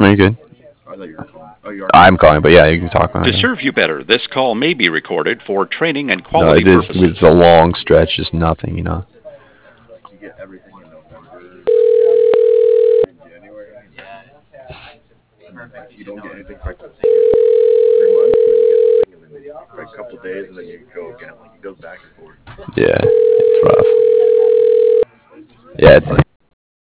Are you good? I thought you were calling. Oh, you are I'm calling. calling, but yeah, you can talk when I To can. serve you better, this call may be recorded for training and No, quality it is. purposes. It's a long stretch, just nothing, you know. Did you get everything in November, December, and January, and then you don't get anything for like 3 months, and then you get something, and then for like a couple of days, and then you go again. Like it goes back and forth. Yeah, it's rough. Yeah, it's like.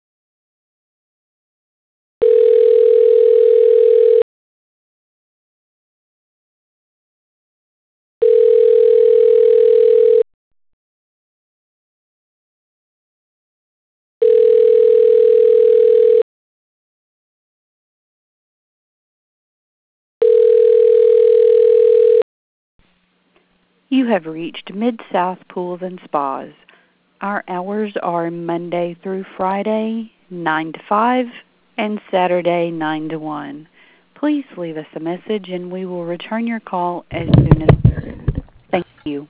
You have reached Mid-South Pools and Spas. Our hours are Monday through Friday, 9 to 5, and Saturday, 9 to 1. Please leave us a message and we will return your call as soon as. Thank you.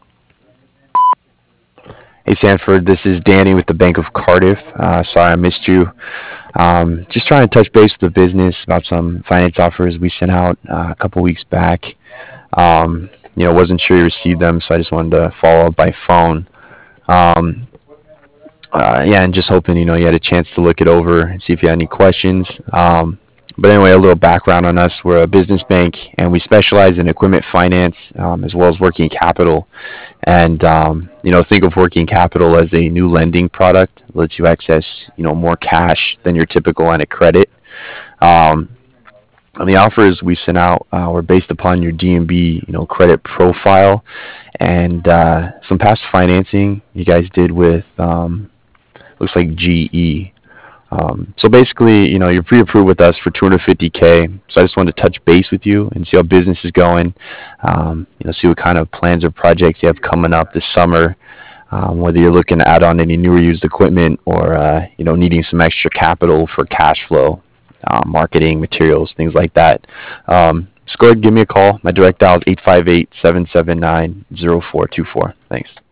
Hey Sanford, this is Danny with the Bank of Cardiff. Sorry I missed you. Just trying to touch base with the business about some finance offers we sent out a couple weeks back. Wasn't sure you received them, so I just wanted to follow up by phone. Um, yeah, and just hoping you had a chance to look it over and see if you had any questions. But anyway, a little background on us: we're a business bank, and we specialize in equipment finance as well as working capital. And think of working capital as a new lending product that lets you access more cash than your typical line of credit. Um, and the offers we sent out were based upon your DNB credit profile and some past financing you guys did with looks like GE. So basically, you're pre-approved with us for 250K. So I just wanted to touch base with you and see how business is going. See what kind of plans or projects you have coming up this summer. Whether you're looking to add on any new or used equipment or needing some extra capital for cash flow, marketing, materials, things like that. Just go ahead and give me a call. My direct dial is 858-779-0424. Thanks.